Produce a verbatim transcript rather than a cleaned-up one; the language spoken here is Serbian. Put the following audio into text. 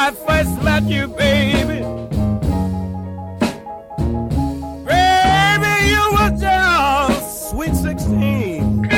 I first met you, baby. Baby, you were just sweet sixteen.